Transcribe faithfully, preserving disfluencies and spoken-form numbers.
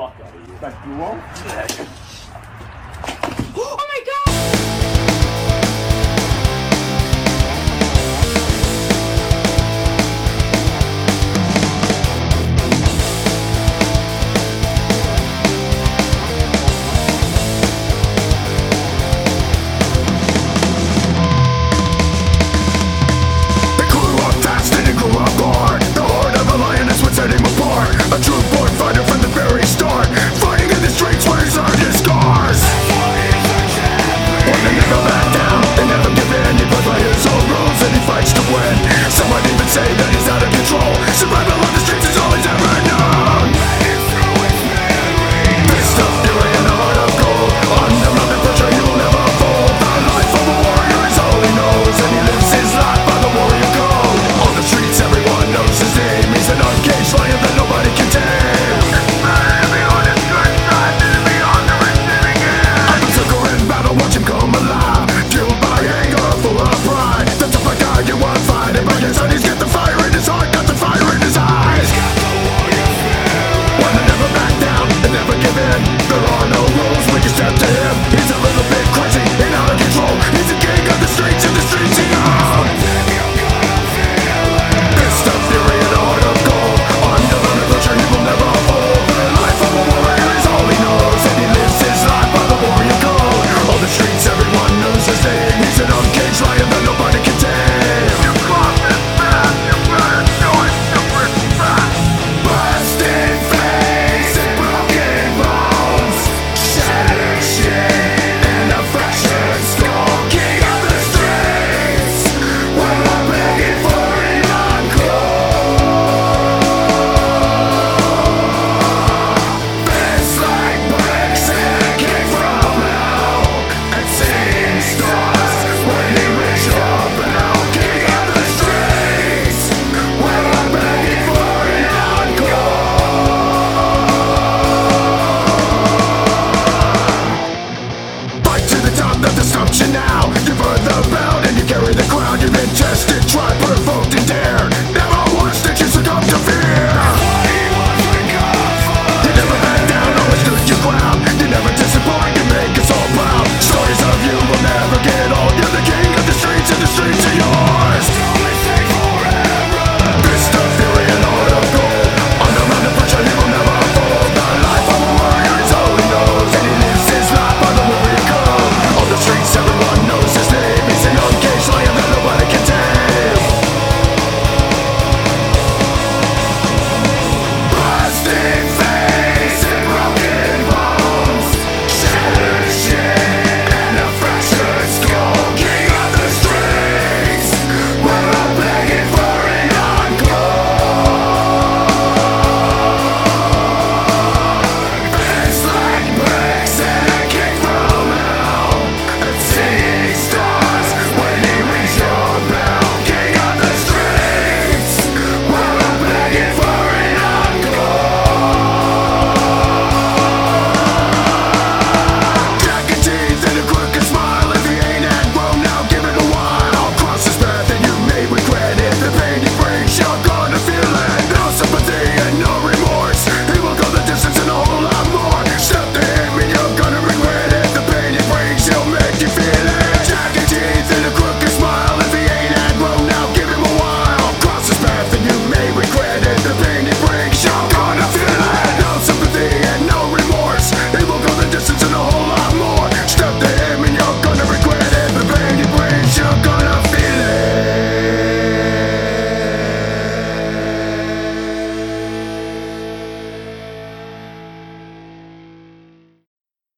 fuck out of you. That duo? Oh my god! A true born fighter from the very start, fighting in the streets where he's earned his scars. One to never back down and never give in. He plays by his own rules and he fights to win. Some might even say that he's out of control. Survival on the streets is all he's ever known. Fist of fury and a heart of gold. Under mountain pressure you'll never fold. The life of a warrior is all he knows, and he lives his life by the warrior code. On the streets everyone knows his name. He's an uncaged lion that nobody can tame. Watch him come alive, fueled by anger, full of pride. The tougher guy you want to find, and by his side he's got the fire in his heart, got the fire in his eyes. One to never back down and never give in. There are no rules when you step to him. He's